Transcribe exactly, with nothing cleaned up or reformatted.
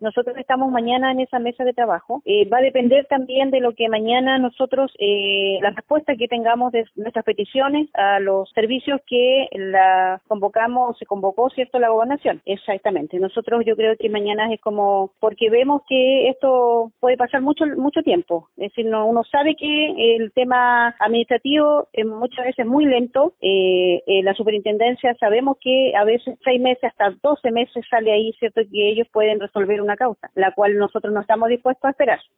Nosotros estamos mañana en esa mesa de trabajo. Eh, va a depender también de lo que mañana nosotros, eh, la respuesta que tengamos de nuestras peticiones a los servicios que la convocamos, se convocó, ¿cierto?, la gobernación. Exactamente. Nosotros yo creo que mañana es como, porque vemos que esto puede pasar mucho mucho tiempo. Es decir, no, uno sabe que el tema administrativo es muchas veces muy lento. Eh, eh, la superintendencia sabemos que a veces seis meses hasta doce meses sale ahí, ¿cierto?, que ellos pueden resolver una causa, la cual nosotros no estamos dispuestos a esperar.